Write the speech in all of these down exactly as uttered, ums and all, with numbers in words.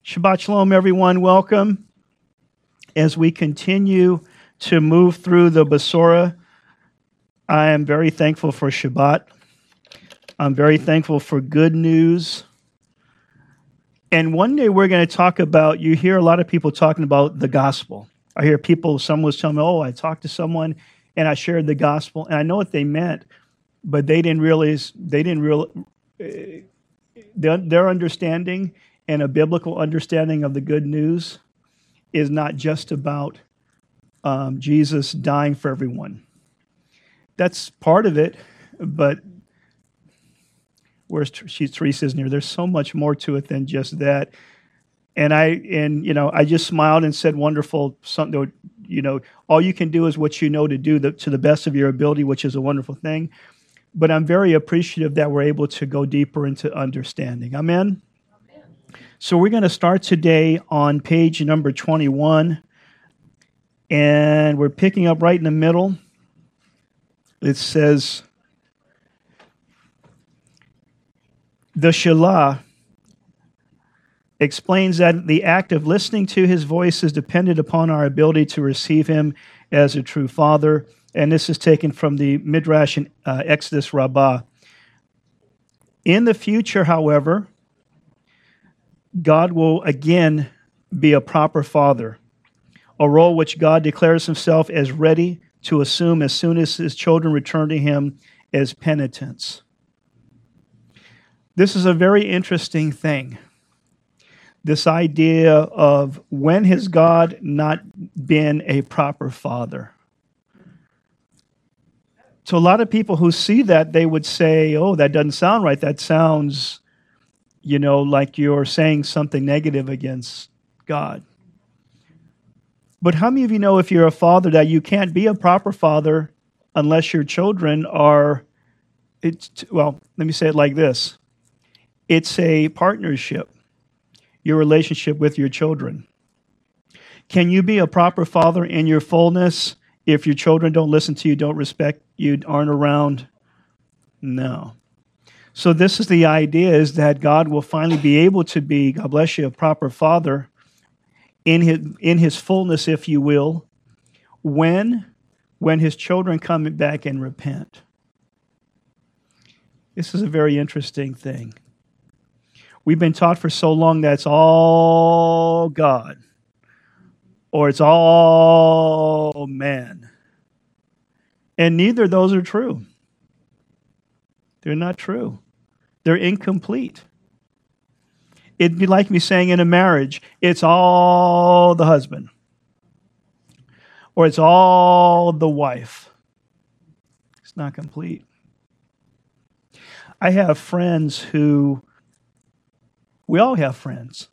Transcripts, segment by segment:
Shabbat Shalom, everyone. Welcome. As we continue to move through the Besorah, I am very thankful for Shabbat. I'm very thankful for good news. And one day we're going to talk about, you hear a lot of people talking about the gospel. I hear people, someone was telling me, oh, I talked to someone and I shared the gospel. And I know what they meant, but they didn't realize, they didn't realize, uh, their, their understanding and a biblical understanding of the good news is not just about um, Jesus dying for everyone. That's part of it, but where's Teresa's near? There's so much more to it than just that. And I, and you know, I just smiled and said, "Wonderful." Something, you know, all you can do is what you know to do the, to the best of your ability, which is a wonderful thing. But I'm very appreciative that we're able to go deeper into understanding. Amen. So we're going to start today on page number twenty-one, and we're picking up right in the middle. It says, the Shelah explains that the act of listening to his voice is dependent upon our ability to receive him as a true father. And this is taken from the Midrash in uh, Exodus Rabbah. In the future, however, God will again be a proper father, a role which God declares himself as ready to assume as soon as his children return to him as penitents. This is a very interesting thing. This idea of when has God not been a proper father? To a lot of people who see that, they would say, oh, that doesn't sound right. That sounds, you know, like you're saying something negative against God. But how many of you know if you're a father that you can't be a proper father unless your children are, it's, well, let me say it like this. It's a partnership, your relationship with your children. Can you be a proper father in your fullness if your children don't listen to you, don't respect you, aren't around? No. So this is the idea, is that God will finally be able to be, God bless you, a proper father in his, in his fullness, if you will, when, when his children come back and repent. This is a very interesting thing. We've been taught for so long that it's all God, or it's all man. And neither of those are true. They're not true. They're incomplete. It'd be like me saying in a marriage, it's all the husband, or it's all the wife. It's not complete. I have friends who, we all have friends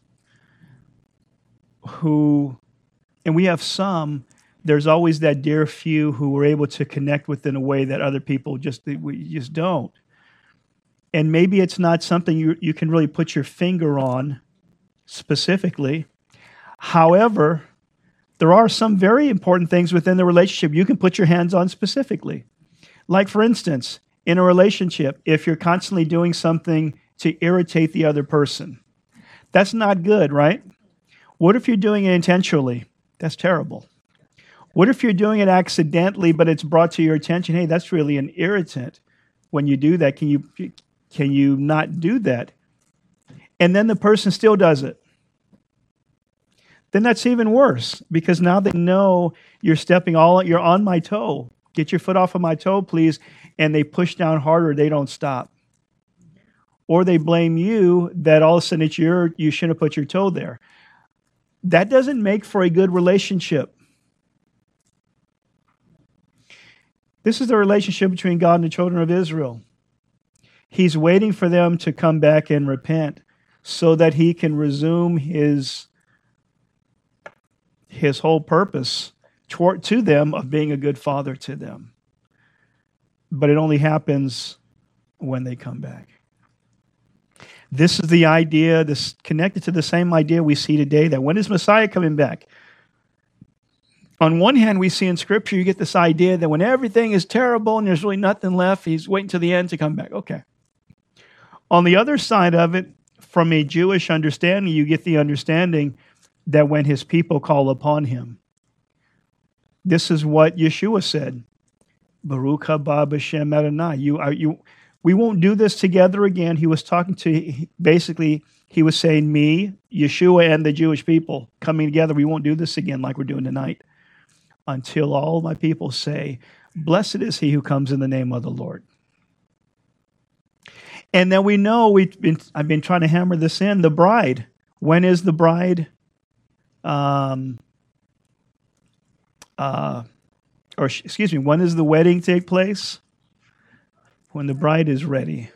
who, and we have some, there's always that dear few who we're able to connect with in a way that other people just, we just don't. And maybe it's not something you, you can really put your finger on specifically. However, there are some very important things within the relationship you can put your hands on specifically. Like, for instance, in a relationship, if you're constantly doing something to irritate the other person, that's not good, right? What if you're doing it intentionally? That's terrible. What if you're doing it accidentally, but it's brought to your attention? Hey, that's really an irritant. When you do that, can you can you not do that? And then the person still does it. Then that's even worse, because now they know you're stepping all, you're on my toe. Get your foot off of my toe, please. And they push down harder. They don't stop. Or they blame you that all of a sudden it's your, you shouldn't have put your toe there. That doesn't make for a good relationship. This is the relationship between God and the children of Israel. He's waiting for them to come back and repent so that he can resume his, his whole purpose toward, to them of being a good father to them. But it only happens when they come back. This is the idea, this connected to the same idea we see today, that when is Messiah coming back? On one hand, we see in Scripture, you get this idea that when everything is terrible and there's really nothing left, he's waiting to the end to come back. Okay. On the other side of it, from a Jewish understanding, you get the understanding that when his people call upon him, this is what Yeshua said. Baruch haba b'shem Adonai. You are you. We won't do this together again. He was talking to, basically, he was saying me, Yeshua, and the Jewish people coming together. We won't do this again like we're doing tonight until all my people say, blessed is he who comes in the name of the Lord. And then we know, we've been, I've been trying to hammer this in, the bride. When is the bride? Um, uh, or excuse me, when does the wedding take place? When the bride is ready.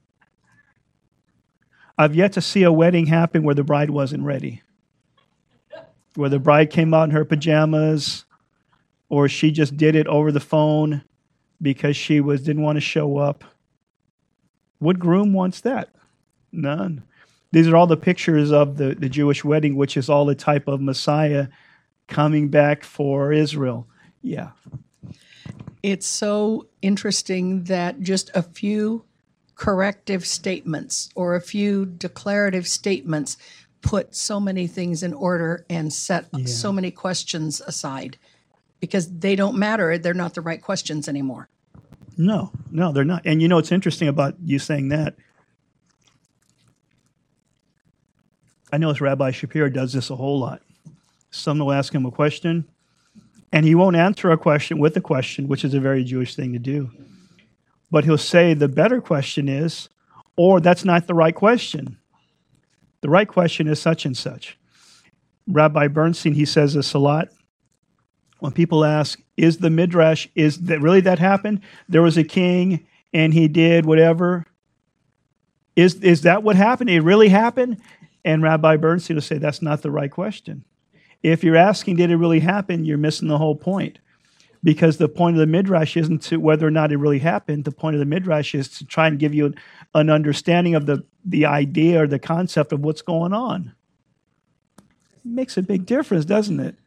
I've yet to see a wedding happen where the bride wasn't ready. Where the bride came out in her pajamas, or she just did it over the phone because she was didn't want to show up. What groom wants that? None. These are all the pictures of the, the Jewish wedding, which is all the type of Messiah coming back for Israel. Yeah. It's so interesting that just a few corrective statements or a few declarative statements put so many things in order and set yeah. so many questions aside because they don't matter. They're not the right questions anymore. No, no, they're not. And you know, it's interesting about you saying that. I know Rabbi Shapiro does this a whole lot. Someone will ask him a question, and he won't answer a question with a question, which is a very Jewish thing to do. But he'll say the better question is, or that's not the right question. The right question is such and such. Rabbi Bernstein, he says this a lot. When people ask, is the Midrash, is that really that happened? There was a king and he did whatever. Is, is that what happened? It really happened? And Rabbi Bernstein will say, that's not the right question. If you're asking, did it really happen? You're missing the whole point. Because the point of the Midrash isn't to whether or not it really happened. The point of the Midrash is to try and give you an, an understanding of the, the idea or the concept of what's going on. It makes a big difference, doesn't it?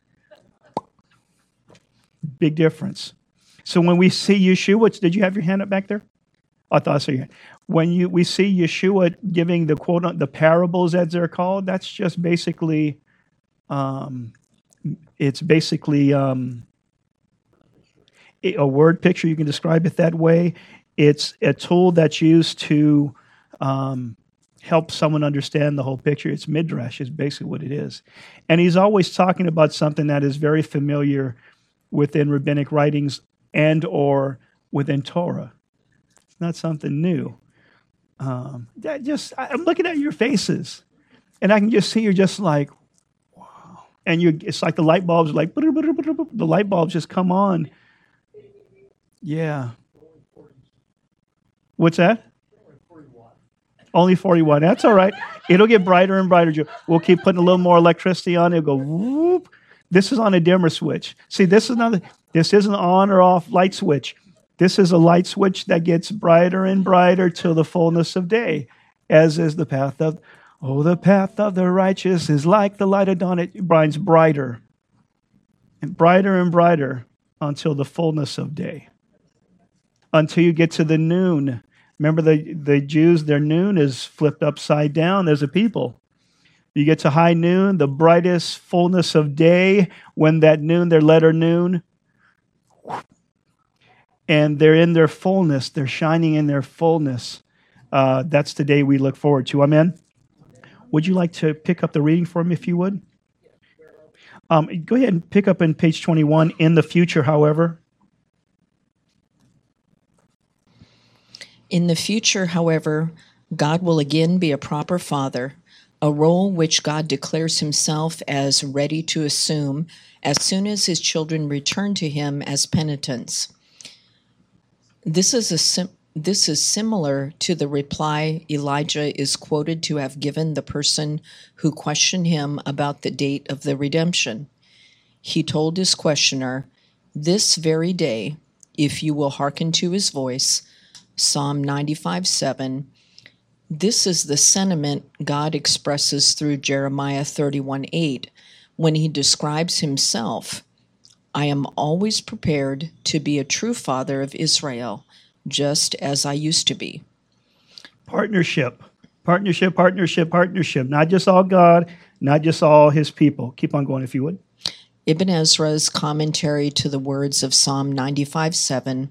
Big difference. So when we see Yeshua, did you have your hand up back there? I thought I saw your hand. When you, we see Yeshua giving the quote, the parables as they're called, that's just basically, um, it's basically... Um, a word picture, you can describe it that way. It's a tool that's used to um, help someone understand the whole picture. It's Midrash is basically what it is. And he's always talking about something that is very familiar within rabbinic writings and or within Torah. It's not something new. Um, that just I'm looking at your faces, and I can just see you're just like, wow. And you, it's like the light bulbs are like, the light bulbs just come on. Yeah. What's that? Only forty watt. That's all right. It'll get brighter and brighter. We'll keep putting a little more electricity on it. It'll go whoop. This is on a dimmer switch. See, this is not. This isn't an on or off light switch. This is a light switch that gets brighter and brighter till the fullness of day, as is the path of. Oh, the path of the righteous is like the light of dawn. It burns brighter and brighter and brighter until the fullness of day. Until you get to the noon. Remember the, the Jews, their noon is flipped upside down as a people. You get to high noon, the brightest fullness of day, when that noon, their letter noon, and they're in their fullness, they're shining in their fullness. Uh, that's the day we look forward to. Amen? Would you like to pick up the reading for me, if you would? Um, go ahead and pick up in page twenty-one. In the future, however. In the future, however, God will again be a proper father, a role which God declares himself as ready to assume as soon as his children return to him as penitents. This is a sim- this is similar to the reply Elijah is quoted to have given the person who questioned him about the date of the redemption. He told his questioner, "This very day, if you will hearken to his voice," Psalm ninety-five seven. This is the sentiment God expresses through Jeremiah thirty-one eight when he describes himself, "I am always prepared to be a true father of Israel, just as I used to be." Partnership. Partnership, partnership, partnership. Not just all God, not just all his people. Keep on going if you would. Ibn Ezra's commentary to the words of Psalm ninety-five seven,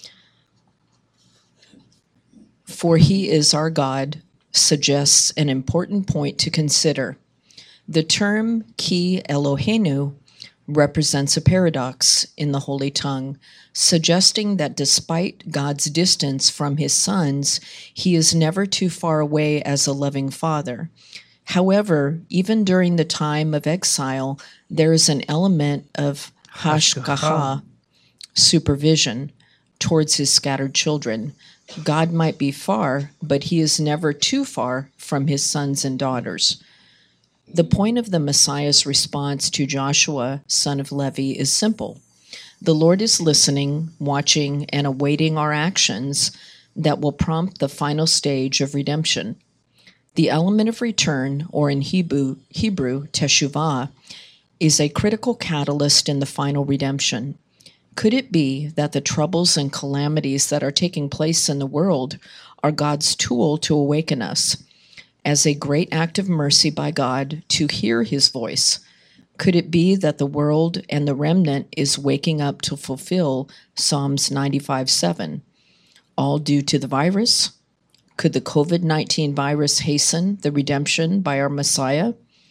"For he is our God," suggests an important point to consider. The term Ki Eloheinu represents a paradox in the Holy Tongue, suggesting that despite God's distance from his sons, he is never too far away as a loving father. However, even during the time of exile, there is an element of hashgacha, supervision, towards his scattered children. God might be far, but he is never too far from his sons and daughters. The point of the Messiah's response to Joshua, son of Levi, is simple. The Lord is listening, watching, and awaiting our actions that will prompt the final stage of redemption. The element of return, or in Hebrew, Hebrew teshuvah, is a critical catalyst in the final redemption. Could it be that the troubles and calamities that are taking place in the world are God's tool to awaken us? As a great act of mercy by God to hear his voice, could it be that the world and the remnant is waking up to fulfill Psalms ninety-five seven? All due to the virus? Could the COVID nineteen virus hasten the redemption by our Messiah?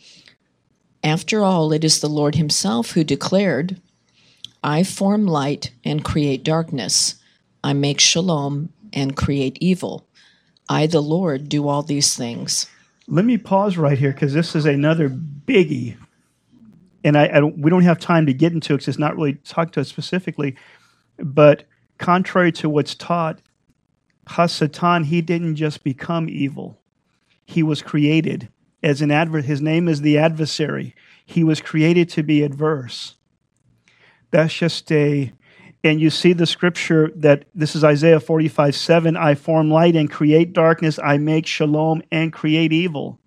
After all, it is the Lord himself who declared, "I form light and create darkness. I make shalom and create evil. I, the Lord, do all these things." Let me pause right here because this is another biggie. And I, I don't, we don't have time to get into it because it's not really talked to us specifically. But contrary to what's taught, Hasatan, he didn't just become evil. He was created as an adver. His name is the adversary. He was created to be adverse. That's just a... And you see the scripture that this is Isaiah forty-five seven, "I form light and create darkness. I make shalom and create evil."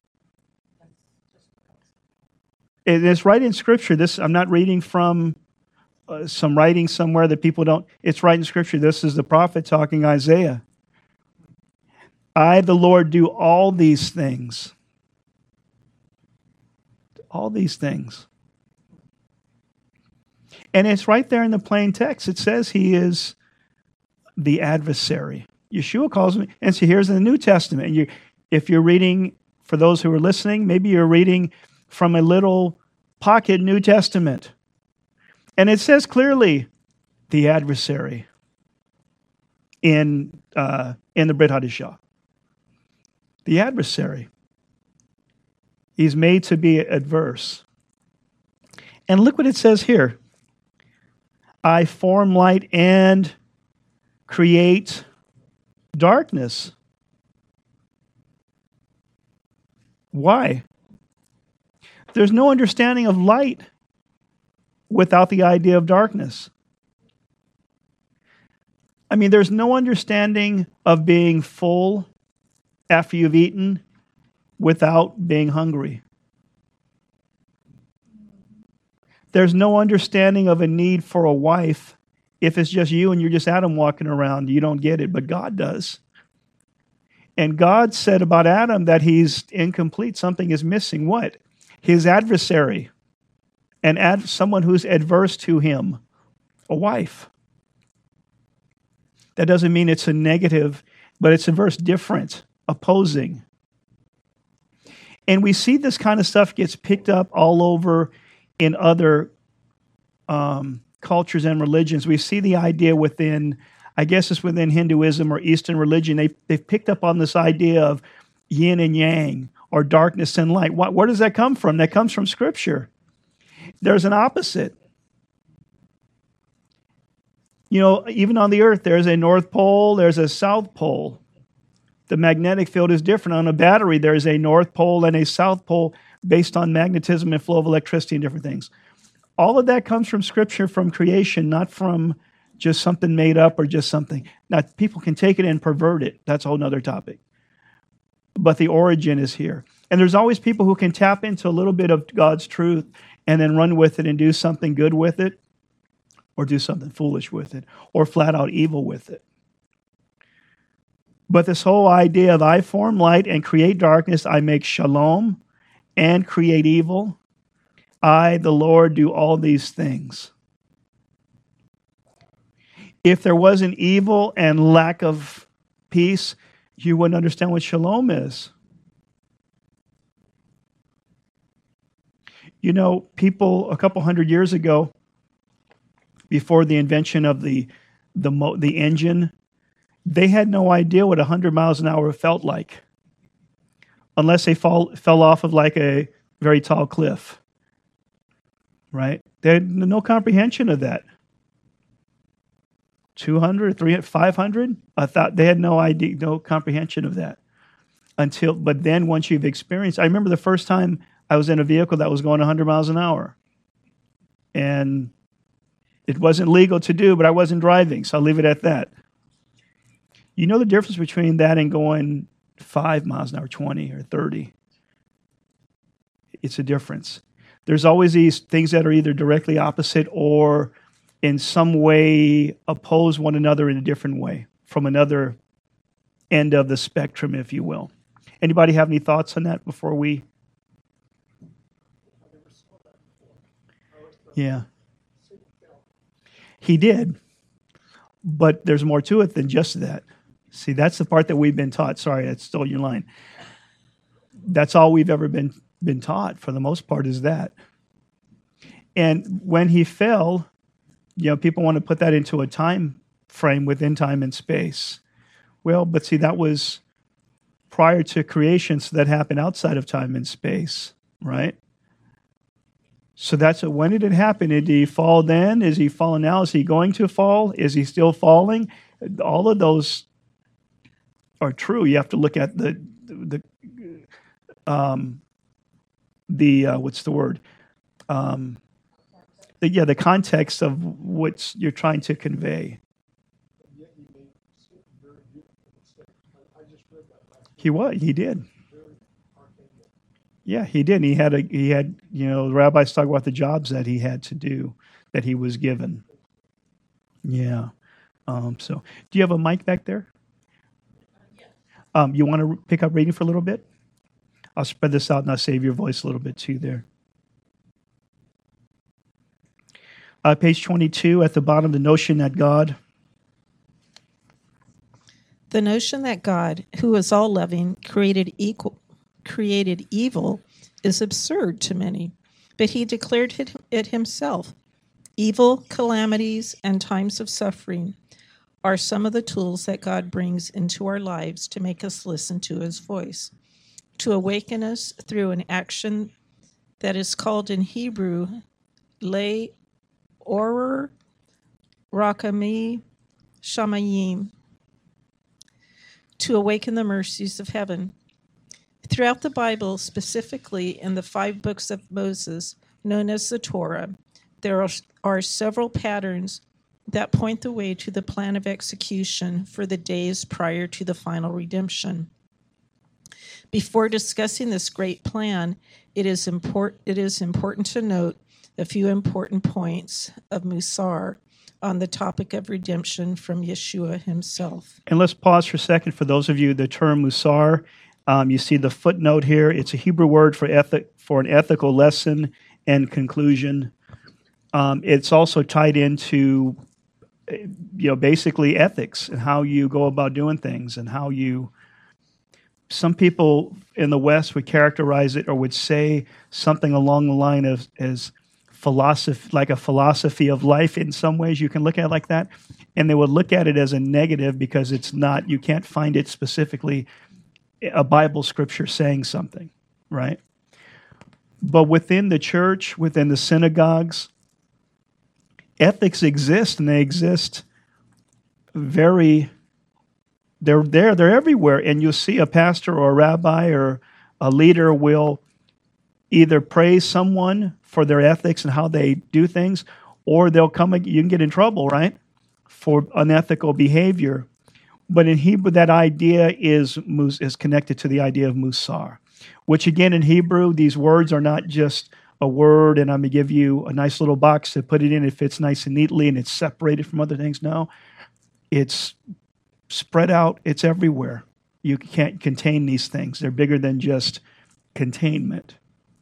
And it's right in scripture. This I'm not reading from uh, some writing somewhere that people don't. It's right in scripture. This is the prophet talking, Isaiah. "I, the Lord, do all these things." All these things. And it's right there in the plain text. It says he is the adversary. Yeshua calls him, and so here's in the New Testament. And you, if you're reading, for those who are listening, maybe you're reading from a little pocket New Testament. And it says clearly, the adversary in uh, in the Brit Hadashah. The adversary. He's made to be adverse. And look what it says here. "I form light and create darkness." Why? There's no understanding of light without the idea of darkness. I mean, there's no understanding of being full after you've eaten without being hungry. There's no understanding of a need for a wife if it's just you and you're just Adam walking around. You don't get it, but God does. And God said about Adam that he's incomplete. Something is missing. What? His adversary. And ad- someone who's adverse to him. A wife. That doesn't mean it's a negative, but it's adverse, different, opposing. And we see this kind of stuff gets picked up all over in other um, cultures and religions. We see the idea within, I guess it's within Hinduism or Eastern religion. They, they've picked up on this idea of yin and yang or darkness and light. What, where does that come from? That comes from Scripture. There's an opposite. You know, even on the earth, there's a North Pole, there's a South Pole. The magnetic field is different. On a battery, there's a North Pole and a South Pole based on magnetism and flow of electricity and different things. All of that comes from Scripture, from creation, not from just something made up or just something. Now, people can take it and pervert it. That's a whole other topic. But the origin is here. And there's always people who can tap into a little bit of God's truth and then run with it and do something good with it, or do something foolish with it, or flat out evil with it. But this whole idea of I form light and create darkness, I make shalom and create evil. I, the Lord, do all these things. If there wasn't evil and lack of peace, you wouldn't understand what shalom is. You know, people a couple hundred years ago, before the invention of the the mo- the engine, they had no idea what one hundred miles an hour felt like, unless they fall fell off of like a very tall cliff. Right? They had no comprehension of that. two hundred, three hundred, five hundred, I thought they had no idea, no comprehension of that. Until, but then once you've experienced, I remember the first time I was in a vehicle that was going one hundred miles an hour. And it wasn't legal to do, but I wasn't driving, so I'll leave it at that. You know the difference between that and going five miles an hour, twenty or thirty? It's a difference. There's always these things that are either directly opposite or in some way oppose one another in a different way, from another end of the spectrum, if you will. Anybody have any thoughts on that before we? Yeah. He did, but there's more to it than just that. See, that's the part that we've been taught. Sorry, I stole your line. That's all we've ever been been taught, for the most part, is that. And when he fell, you know, people want to put that into a time frame within time and space. Well, but see, that was prior to creation, so that happened outside of time and space, right? So that's a, when did it happen? Did he fall then? Is he falling now? Is he going to fall? Is he still falling? All of those are true. You have to look at the the um, the uh, what's the word? Um, the, yeah, the context of what you're trying to convey. He was. He did. Yeah, he did. He had a. He had. You know, the rabbis talk about the jobs that he had to do, that he was given. Yeah. Um, so, do you have a mic back there? Um, you want to pick up reading for a little bit? I'll spread this out and I'll save your voice a little bit too there. Uh, page twenty-two at the bottom, the notion that God. The notion that God, who is all-loving, created equal, created evil is absurd to many, but he declared it, it himself. Evil, calamities, and times of suffering are some of the tools that God brings into our lives to make us listen to his voice, to awaken us through an action that is called in Hebrew, le orer rakami shamayim, to awaken the mercies of heaven. Throughout the Bible, specifically in the five books of Moses, known as the Torah, there are, are several patterns that point the way to the plan of execution for the days prior to the final redemption. Before discussing this great plan, it is, import, it is important to note a few important points of Musar on the topic of redemption from Yeshua himself. And let's pause for a second for those of you, the term Musar. Um, you see the footnote here. It's a Hebrew word for ethic, for an ethical lesson and conclusion. Um, it's also tied into, you know, basically ethics and how you go about doing things and how you. Some people in the West would characterize it or would say something along the line of as philosophy, like a philosophy of life. In some ways, you can look at it like that, and they would look at it as a negative because it's not. You can't find it specifically a Bible scripture saying something, right? But within the church, within the synagogues, ethics exist, and they exist very. They're there. They're everywhere, and you'll see a pastor or a rabbi or a leader will either praise someone for their ethics and how they do things, or they'll come. You can get in trouble, right, for unethical behavior. But in Hebrew, that idea is is connected to the idea of musar, which again in Hebrew, these words are not just a word, and I'm going to give you a nice little box to put it in. It fits nice and neatly, and it's separated from other things. No, it's spread out. It's everywhere. You can't contain these things. They're bigger than just containment.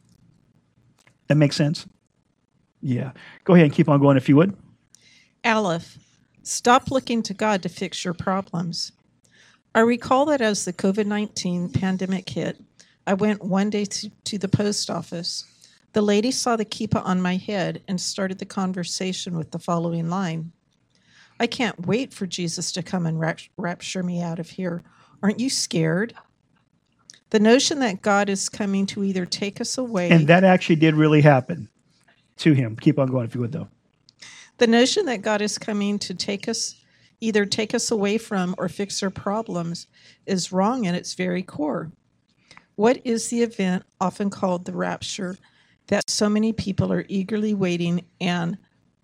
That makes sense? Yeah. Go ahead and keep on going if you would. Aleph, stop looking to God to fix your problems. I recall that as the COVID nineteen pandemic hit, I went one day to, to the post office. The lady saw the kippah on my head and started the conversation with the following line. I can't wait for Jesus to come and rapt- rapture me out of here. Aren't you scared? The notion that God is coming to either take us away... And that actually did really happen to him. Keep on going if you would, though. The notion that God is coming to take us, either take us away from or fix our problems is wrong in its very core. What is the event, often called the rapture, that so many people are eagerly waiting, and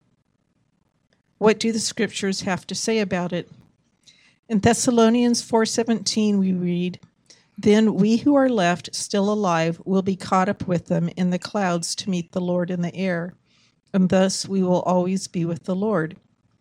what do the scriptures have to say about it? In Thessalonians four seventeen, we read, "Then we who are left still alive will be caught up with them in the clouds to meet the Lord in the air, and thus we will always be with the Lord."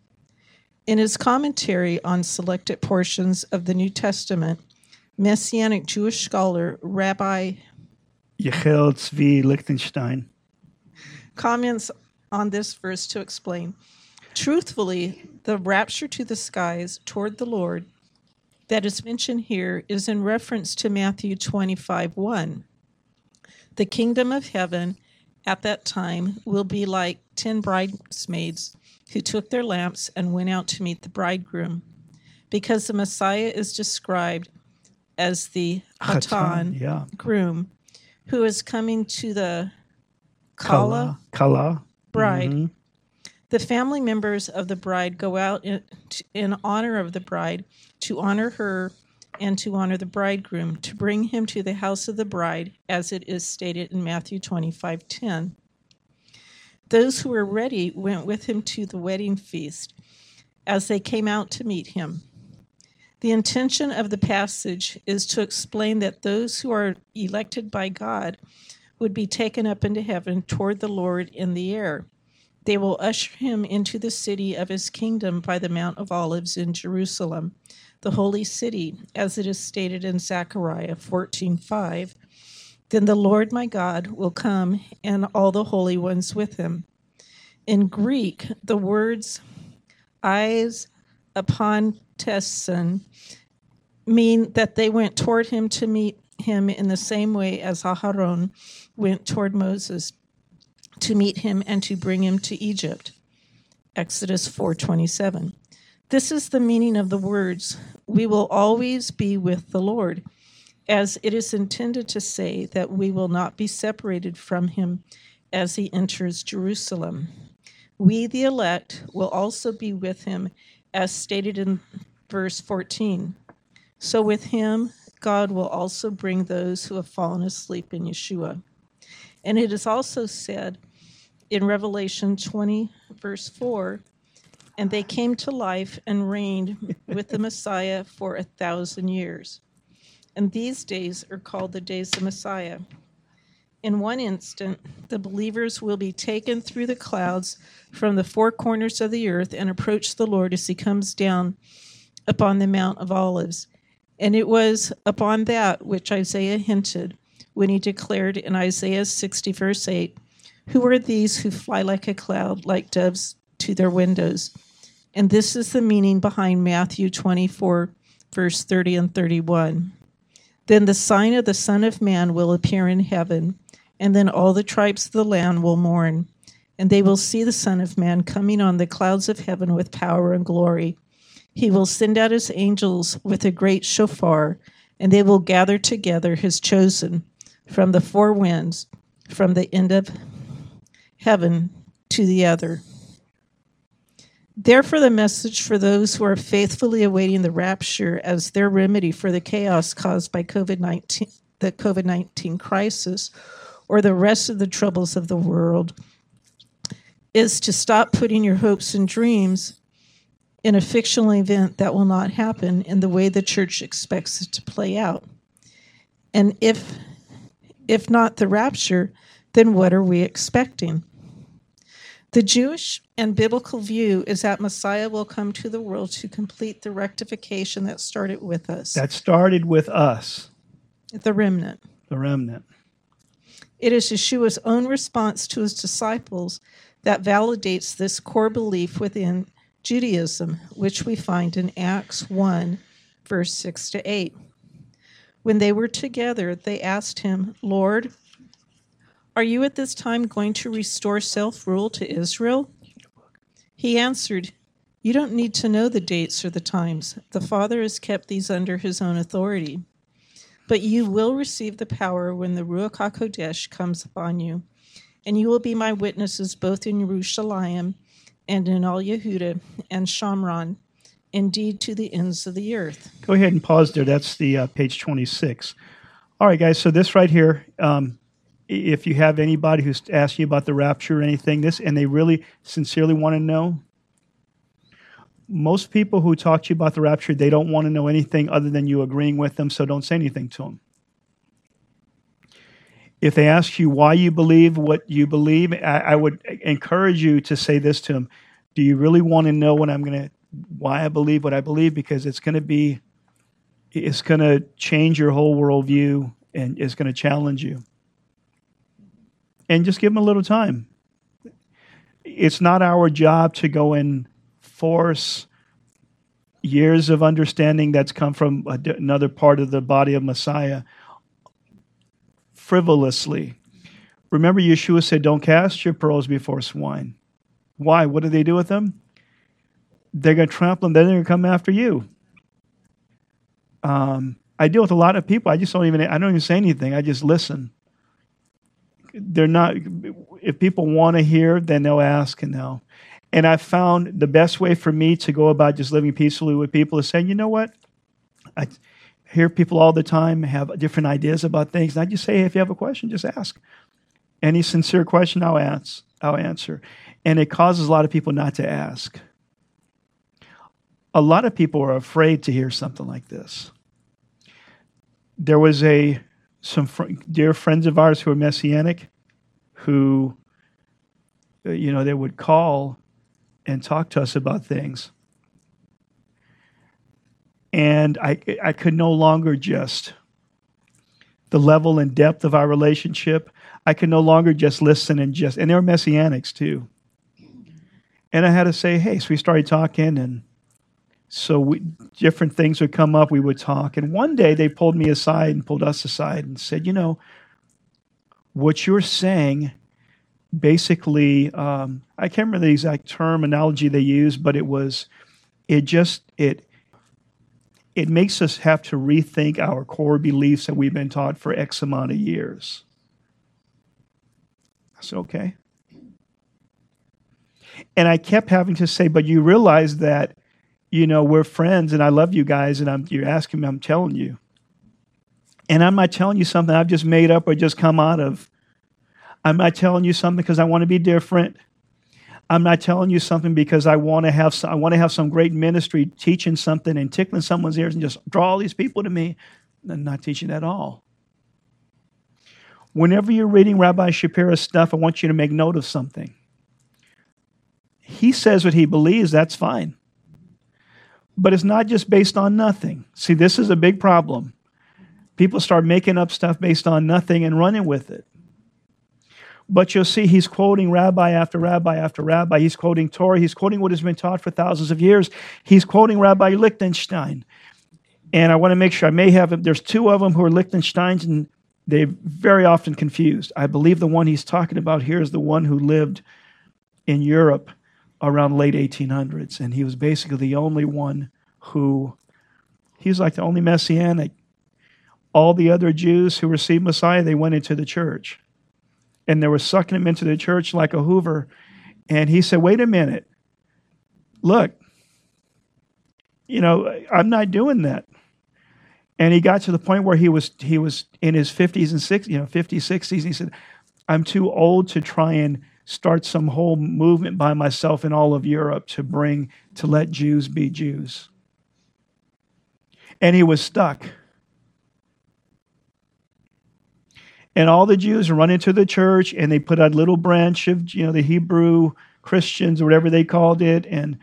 In his commentary on selected portions of the New Testament, Messianic Jewish scholar Rabbi Yechiel Tzvi Lichtenstein comments on this verse to explain, truthfully, the rapture to the skies toward the Lord that is mentioned here is in reference to Matthew twenty-five one. The kingdom of heaven at that time will be like ten bridesmaids who took their lamps and went out to meet the bridegroom. Because the Messiah is described as the Hatan, yeah. groom, who is coming to the Kala, Kala Kala. bride. Mhm. The family members of the bride go out in, in honor of the bride, to honor her and to honor the bridegroom, to bring him to the house of the bride, as it is stated in Matthew twenty-five ten. Those who were ready went with him to the wedding feast as they came out to meet him. The intention of the passage is to explain that those who are elected by God would be taken up into heaven toward the Lord in the air. They will usher him into the city of his kingdom by the Mount of Olives in Jerusalem, the holy city, as it is stated in Zechariah fourteen five. Then the Lord my God will come, and all the holy ones with him. In Greek, the words eyes upon Tesson mean that they went toward him to meet him in the same way as Aharon went toward Moses to meet him and to bring him to Egypt. Exodus four twenty-seven. This is the meaning of the words, "We will always be with the Lord," as it is intended to say that we will not be separated from him as he enters Jerusalem. We, the elect, will also be with him, as stated in verse fourteen. So with him, God will also bring those who have fallen asleep in Yeshua. And it is also said in Revelation twenty, verse four, and they came to life and reigned with the Messiah for a thousand years. And these days are called the days of Messiah. In one instant, the believers will be taken through the clouds from the four corners of the earth and approach the Lord as he comes down upon the Mount of Olives. And it was upon that which Isaiah hinted when he declared in Isaiah sixty, verse eight, "Who are these who fly like a cloud, like doves to their windows?" And this is the meaning behind Matthew twenty-four, verse thirty and thirty-one. Then the sign of the Son of Man will appear in heaven, and then all the tribes of the land will mourn, and they will see the Son of Man coming on the clouds of heaven with power and glory. He will send out his angels with a great shofar, and they will gather together his chosen from the four winds, from the end of heaven to the other. Therefore, the message for those who are faithfully awaiting the rapture as their remedy for the chaos caused by COVID nineteen, the COVID nineteen crisis, or the rest of the troubles of the world, is to stop putting your hopes and dreams in a fictional event that will not happen in the way the church expects it to play out. And if if not the rapture, then what are we expecting? The Jewish and biblical view is that Messiah will come to the world to complete the rectification that started with us, That started with us, the remnant. the remnant. It is Yeshua's own response to his disciples that validates this core belief within Judaism, which we find in Acts one, verse six to eight. When they were together, they asked him, Lord, are you at this time going to restore self-rule to Israel? He answered, you don't need to know the dates or the times. The Father has kept these under his own authority. But you will receive the power when the Ruach HaKodesh comes upon you, and you will be my witnesses both in Jerusalem and in all Yehuda and Shamron, indeed to the ends of the earth. Go ahead and pause there. That's the uh, page twenty-six. All right, guys, so this right here, um, if you have anybody who's asked you about the rapture or anything, this, and they really sincerely want to know, most people who talk to you about the rapture, they don't want to know anything other than you agreeing with them, so don't say anything to them. If they ask you why you believe what you believe, I, I would encourage you to say this to them. Do you really want to know what I'm going to, why I believe what I believe? Because it's going to be, it's going to change your whole worldview and it's going to challenge you. And just give them a little time. It's not our job to go and force years of understanding that's come from a, another part of the body of Messiah frivolously. Remember, Yeshua said, don't cast your pearls before swine. Why? What do they do with them? They're going to trample them. Then they're going to come after you. Um, I deal with a lot of people. I just don't even, I don't even say anything. I just listen. They're not, if people want to hear, then they'll ask and they'll. And I found the best way for me to go about just living peacefully with people is saying, you know what? I hear people all the time have different ideas about things. And I just say, hey, if you have a question, just ask. Any sincere question, I'll answer. I'll answer. And it causes a lot of people not to ask. A lot of people are afraid to hear something like this. There was a some fr- dear friends of ours who are Messianic, who, you know, they would call and talk to us about things. And I, I could no longer just, the level and depth of our relationship, I could no longer just listen and just, and they were Messianics too. And I had to say, hey, so we started talking, and so we, different things would come up, we would talk. And one day they pulled me aside and pulled us aside and said, you know, what you're saying basically, um, I can't remember the exact term, analogy they used, but it was, it just, it, it makes us have to rethink our core beliefs that we've been taught for X amount of years. I said, okay. And I kept having to say, but you realize that, you know, we're friends and I love you guys, and I'm, you're asking me, I'm telling you. And I'm not telling you something I've just made up or just come out of. I'm not telling you something because I want to be different. I'm not telling you something because I want to have some, I want to have some great ministry teaching something and tickling someone's ears and just draw all these people to me. I'm not teaching at all. Whenever you're reading Rabbi Shapira's stuff, I want you to make note of something. He says what he believes, that's fine. But it's not just based on nothing. See, this is a big problem. People start making up stuff based on nothing and running with it. But you'll see he's quoting rabbi after rabbi after rabbi. He's quoting Torah. He's quoting what has been taught for thousands of years. He's quoting Rabbi Lichtenstein. And I want to make sure, I may have, there's two of them who are Lichtensteins, and they're very often confused. I believe the one he's talking about here is the one who lived in Europe around late eighteen hundreds. And he was basically the only one who, he was like the only Messianic. All the other Jews who received Messiah, they went into the church. And they were sucking him into the church like a Hoover. And he said, wait a minute. Look, you know, I'm not doing that. And he got to the point where he was he was in his fifties and sixties, you know, fifties, sixties. And he said, I'm too old to try and start some whole movement by myself in all of Europe to bring, to let Jews be Jews. And he was stuck. And all the Jews run into the church, and they put a little branch of, you know, the Hebrew Christians or whatever they called it, and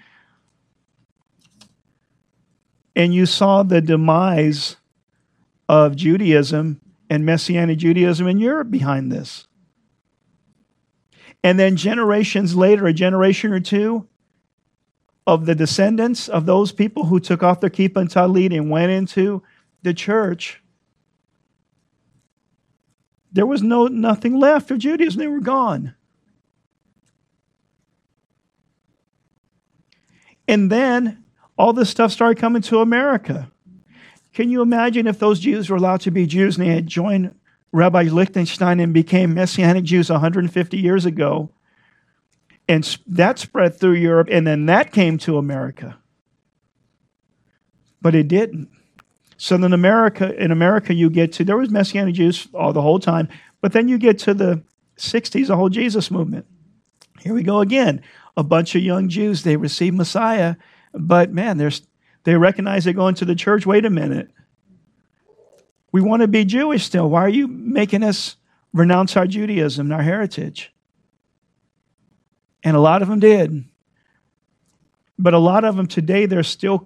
and you saw the demise of Judaism and Messianic Judaism in Europe behind this. And then generations later, a generation or two of the descendants of those people who took off their kippah and talit and went into the church, there was no nothing left of Judaism. They were gone. And then all this stuff started coming to America. Can you imagine if those Jews were allowed to be Jews and they had joined Rabbi Lichtenstein and became Messianic Jews one hundred fifty years ago, and that spread through Europe, and then that came to America. But it didn't. So then America, in America, you get to, there was Messianic Jews all the whole time, but then you get to the sixties, the whole Jesus movement. Here we go again. A bunch of young Jews, they receive Messiah, but man, there's, they recognize they're going to the church. Wait a minute. We want to be Jewish still. Why are you making us renounce our Judaism and our heritage? And a lot of them did. But a lot of them today, they're still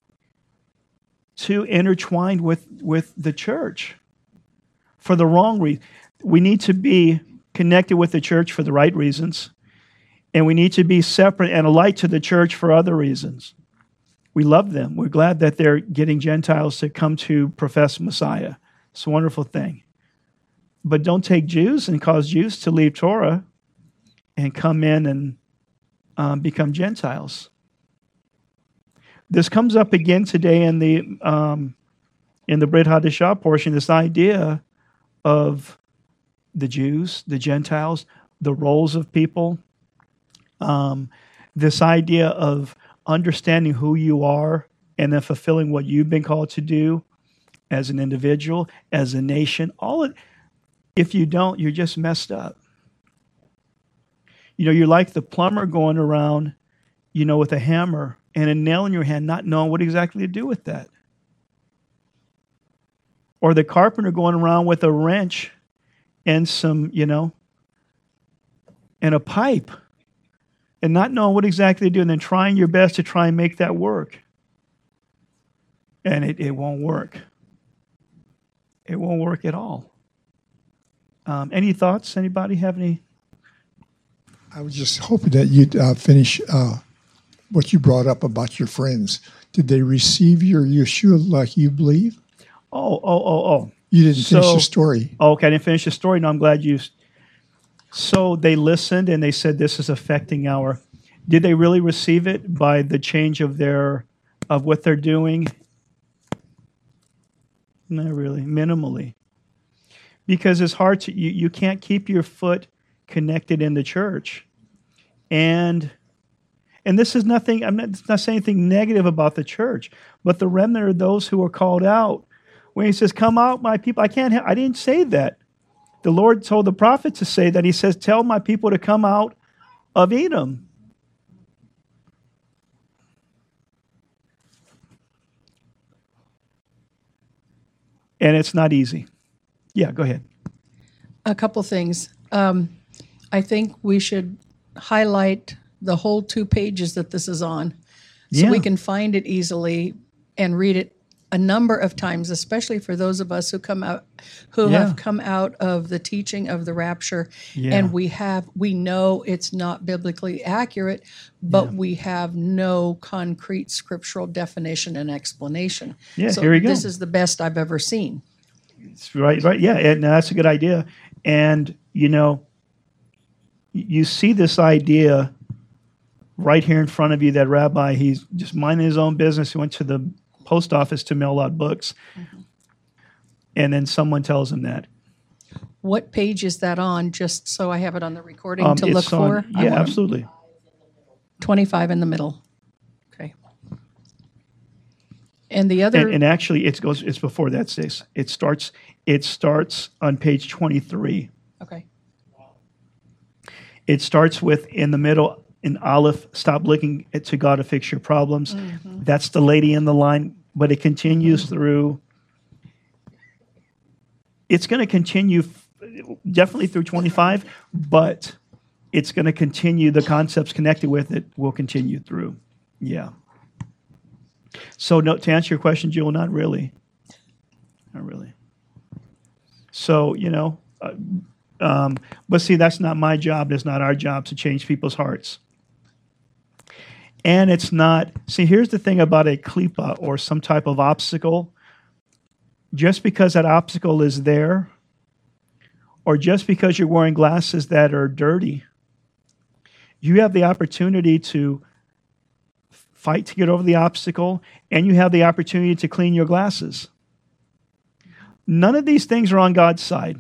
too intertwined with, with the church for the wrong reason. We need to be connected with the church for the right reasons. And we need to be separate and a light to the church for other reasons. We love them. We're glad that they're getting Gentiles to come to profess Messiah. It's a wonderful thing. But don't take Jews and cause Jews to leave Torah and come in and um, become Gentiles. This comes up again today in the um, in the Brit Hadashah portion, this idea of the Jews, the Gentiles, the roles of people, um, this idea of understanding who you are and then fulfilling what you've been called to do as an individual, as a nation. All it, if you don't, you're just messed up. You know, you're like the plumber going around, you know, with a hammer and a nail in your hand, not knowing what exactly to do with that. Or the carpenter going around with a wrench and some, you know, and a pipe, and not knowing what exactly to do, and then trying your best to try and make that work. And it, it won't work. It won't work at all. Um, any thoughts? Anybody have any? I was just hoping that you'd uh, finish uh, what you brought up about your friends. Did they receive your Yeshua like you believe? Oh, oh, oh, oh. You didn't finish So- the story. Oh, okay, I didn't finish the story. No, I'm glad you... So they listened and they said, this is affecting our... Did they really receive it by the change of their, of what they're doing? Not really, minimally. Because it's hard to, you, you can't keep your foot connected in the church. And and this is nothing, I'm not, it's not saying anything negative about the church, but the remnant are those who are called out. When he says, come out, my people, I can't, ha- I didn't say that. The Lord told the prophet to say that. He says, tell my people to come out of Edom. And it's not easy. Yeah, go ahead. A couple things. Um, I think we should highlight the whole two pages that this is on so Yeah. we can find it easily and read it a number of times, especially for those of us who come out, who Yeah. have come out of the teaching of the rapture, Yeah. and we have we know it's not biblically accurate, but we have no concrete scriptural definition and explanation. Yeah, so here we go. This is the best I've ever seen. Right, right. Yeah, and that's a good idea. And, you know, y- you see this idea right here in front of you, that rabbi, he's just minding his own business. He went to the post office to mail out books. And then someone tells him that. What page is that on? Just so I have it on the recording Um, to it's look on- for. I Yeah, wanna- absolutely. twenty-five in the middle. Okay. And the other, And, and actually, it goes. It's before that, Stace. It starts. It starts on page twenty-three. okay. It starts with in the middle in Aleph. Stop looking at to God to fix your problems. That's the lady in the line. But it continues through. It's going to continue f- definitely through twenty-five. But it's going to continue. The concepts connected with it will continue through. Yeah. So no, to answer your question, Jewel, not really. Not really. So, you know, uh, um, but see, that's not my job. That's not our job to change people's hearts. And it's not, see, here's the thing about a klipa or some type of obstacle. Just because that obstacle is there, or just because you're wearing glasses that are dirty, you have the opportunity to fight to get over the obstacle, and you have the opportunity to clean your glasses. None of these things are on God's side.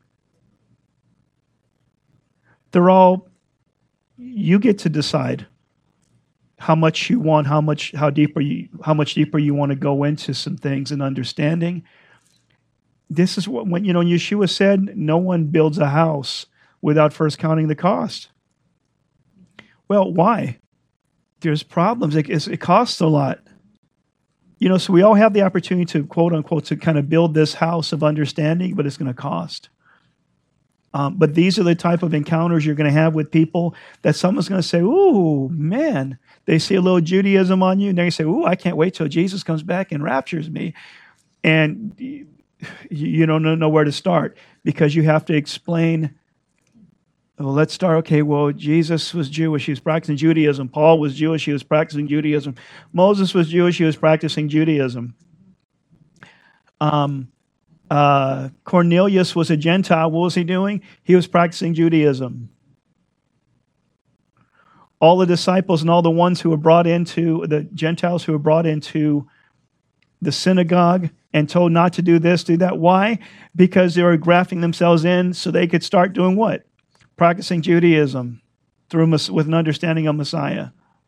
They're all, you get to decide how much you want, how much, how deeper you, how much deeper you want to go into some things and understanding. This is what, when, you know, Yeshua said, no one builds a house without first counting the cost. Well, why? There's problems. It, it costs a lot. You know, so we all have the opportunity to, quote unquote, to kind of build this house of understanding, but it's going to cost. Um, but these are the type of encounters you're going to have with people that someone's going to say, ooh, man. They see a little Judaism on you, and they say, ooh, I can't wait till Jesus comes back and raptures me. And you, you don't know where to start because you have to explain, well, let's start, okay, well, Jesus was Jewish. He was practicing Judaism. Paul was Jewish. He was practicing Judaism. Moses was Jewish. He was practicing Judaism. Um, uh, Cornelius was a Gentile. What was he doing? He was practicing Judaism. All the disciples and all the ones who were brought into, the Gentiles who were brought into the synagogue and told not to do this, do that. Why? Because they were grafting themselves in so they could start doing what? Practicing Judaism through with an understanding of Messiah.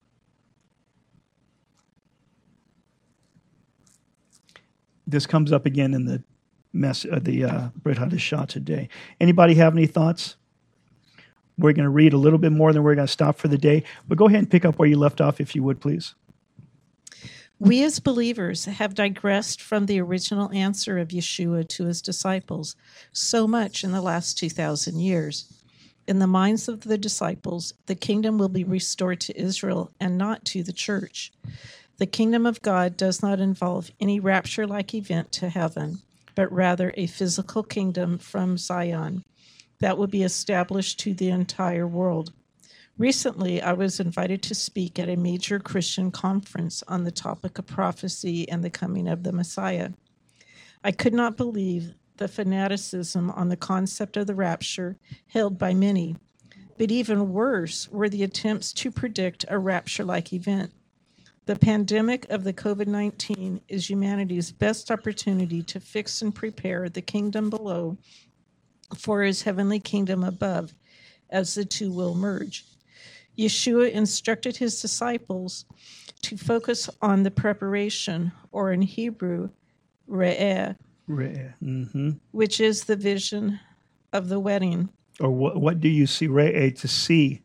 This comes up again in the mess, uh, the uh, Brit Hadashah today. Anybody have any thoughts? We're going to read a little bit more, then we're going to stop for the day. But go ahead and pick up where you left off, if you would, please. We as believers have digressed from the original answer of Yeshua to his disciples so much in the last two thousand years. In the minds of the disciples, the kingdom will be restored to Israel and not to the church. The kingdom of God does not involve any rapture-like event to heaven, but rather a physical kingdom from Zion that will be established to the entire world. Recently, I was invited to speak at a major Christian conference on the topic of prophecy and the coming of the Messiah. I could not believe the fanaticism on the concept of the rapture held by many, but even worse were the attempts to predict a rapture-like event. The pandemic of the covid nineteen is humanity's best opportunity to fix and prepare the kingdom below for his heavenly kingdom above, as the two will merge. Yeshua instructed his disciples to focus on the preparation, or in Hebrew, re'eh, Re'eh. Mm-hmm. which is the vision of the wedding. Or what, what do you see, Re'eh, to see?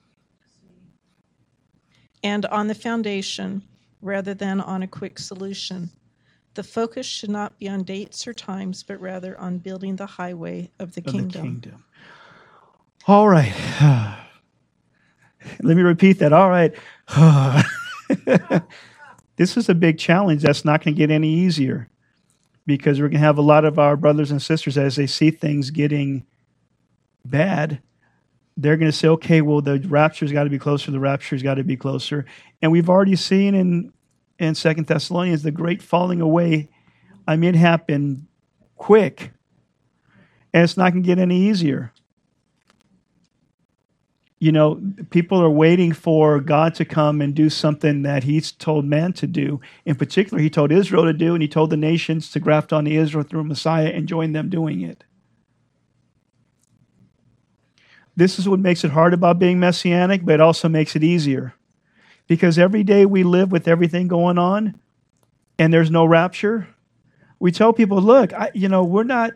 And on the foundation, rather than on a quick solution. The focus should not be on dates or times, but rather on building the highway of the Of kingdom. the kingdom. All right. Let me repeat that. All right. This is a big challenge that's not going to get any easier, because we're going to have a lot of our brothers and sisters, as they see things getting bad, they're going to say, okay, well, the rapture's got to be closer. The rapture's got to be closer. And we've already seen in, in Second Thessalonians the great falling away. I mean, it happened quick. And it's not going to get any easier. You know, people are waiting for God to come and do something that he's told man to do. In particular, he told Israel to do, and he told the nations to graft on the Israel through Messiah and join them doing it. This is what makes it hard about being messianic, but it also makes it easier. Because every day we live with everything going on, and there's no rapture, we tell people, look, I, you know, we're not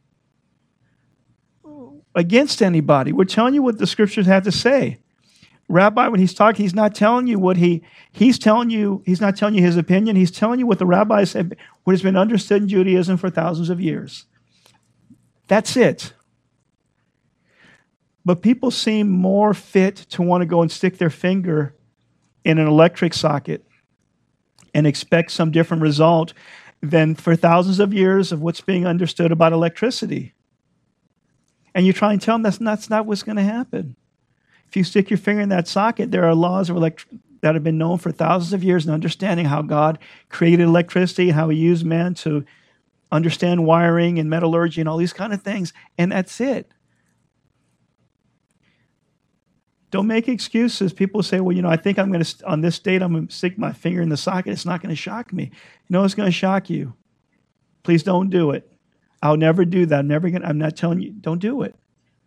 against anybody. We're telling you what the scriptures have to say. Rabbi, when he's talking, he's not telling you what he, he's telling you, he's not telling you his opinion. He's telling you what the rabbis said, what has been understood in Judaism for thousands of years. That's it. But people seem more fit to want to go and stick their finger in an electric socket and expect some different result than for thousands of years of what's being understood about electricity. And you try and tell them that's not, that's not what's going to happen. If you stick your finger in that socket, there are laws of elect- that have been known for thousands of years and understanding how God created electricity, how he used man to understand wiring and metallurgy and all these kind of things, and that's it. Don't make excuses. People say, well, you know, I think I'm going to, on this date, I'm going to stick my finger in the socket. It's not going to shock me. No, it's going to shock you. Please don't do it. I'll never do that. I'm never going to, I'm not telling you, don't do it.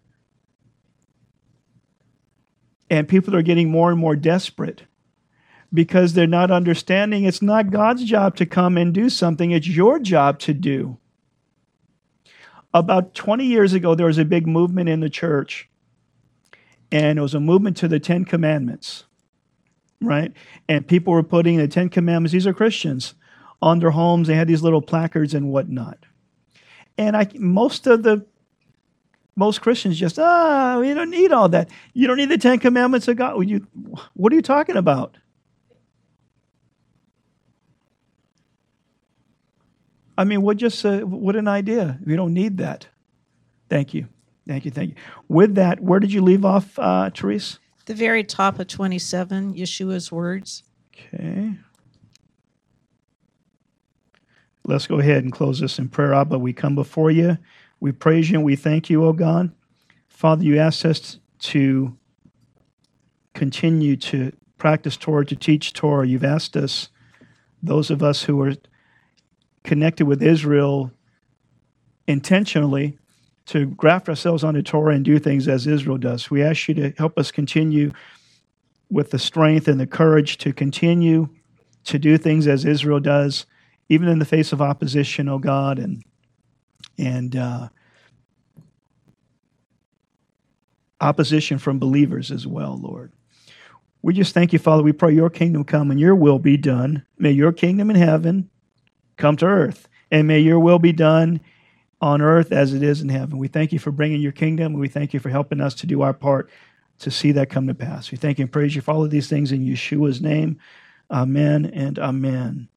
And people are getting more and more desperate because they're not understanding it's not God's job to come and do something. It's your job to do. About twenty years ago, there was a big movement in the church. And it was a movement to the Ten Commandments, right? And people were putting the Ten Commandments, these are Christians, on their homes. They had these little placards and whatnot. And I, most of the, most Christians just, ah, we don't need all that. You don't need the Ten Commandments of God. You, what are you talking about? I mean, what just, uh, what an idea. We don't need that. Thank you. Thank you, thank you. With that, where did you leave off, uh, Therese? The very top of twenty-seven, Yeshua's words. Okay. Let's go ahead and close this in prayer. Abba, we come before you. We praise you and we thank you, O God. Father, you asked us to continue to practice Torah, to teach Torah. You've asked us, those of us who are connected with Israel intentionally, to graft ourselves onto Torah and do things as Israel does. We ask you to help us continue with the strength and the courage to continue to do things as Israel does, even in the face of opposition, oh God, and and uh, opposition from believers as well, Lord. We just thank you, Father. We pray your kingdom come and your will be done. May your kingdom in heaven come to earth, and may your will be done on earth as it is in heaven. We thank you for bringing your kingdom, and we thank you for helping us to do our part to see that come to pass. We thank you and praise you for all of these things in Yeshua's name. Amen and amen.